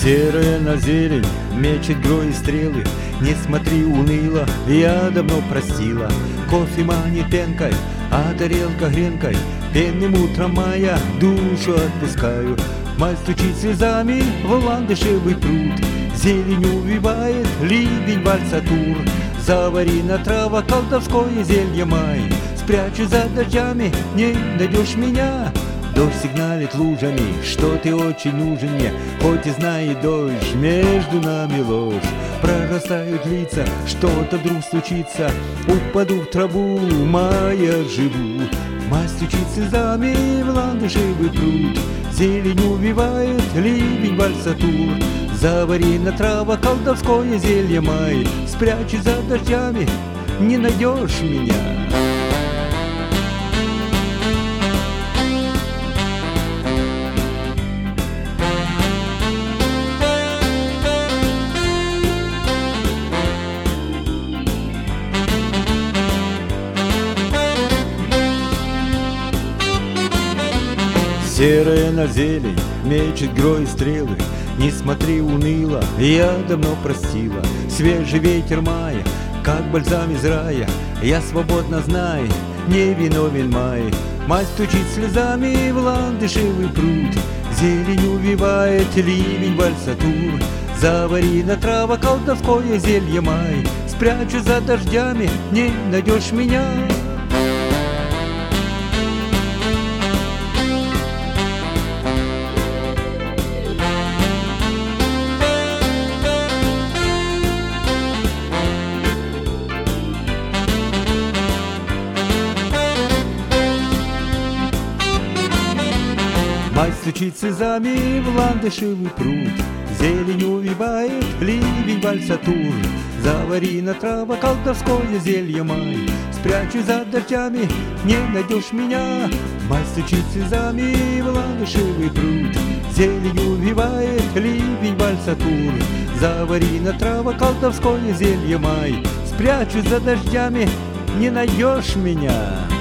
Серая на зелень мечет грой и стрелы. Не смотри уныло, я давно простила. Кофе манит пенкой, а тарелка гренкой. Пенным утром мая душу отпускаю. Мать стучит слезами в ландышевый пруд. Зелень увивает, ливень вальсатур. Завари на трава колдовское зелье май. Спрячу за дождями, не найдешь меня. Дождь сигналит лужами, что ты очень нужен мне. Хоть и знает дождь, между нами ложь. Прорастают лица, что-то вдруг случится. Упаду в траву, мая живу. Мать стучит слезами в ландышевый пруд. Зелень увивает, ливень вальсатур. Завари на трава колдовское зелье май. Спрячь за дождями, не найдешь меня. Серая на зелень мечет грой и стрелы. Не смотри уныло, я давно простила. Свежий ветер мая, как бальзам из рая. Я свободно знаю, не виновен май. Мать стучит слезами в ландышевый пруд. Зелень увивает, ливень вальсатур. Завари на трава колдовское зелье май. Спрячу за дождями, не найдешь меня. Мать стучит слезами в ландышевый пруд. Зелень увивает, ливень вальсатур. Завари на трава колдовское зелье май. Спрячу за дождями, не найдешь меня. Мать стучит слезами в ландышевый пруд. Зелень увивает, ливень вальсатур. Завари на трава колдовское зелье май. Спрячу за дождями, не найдешь меня.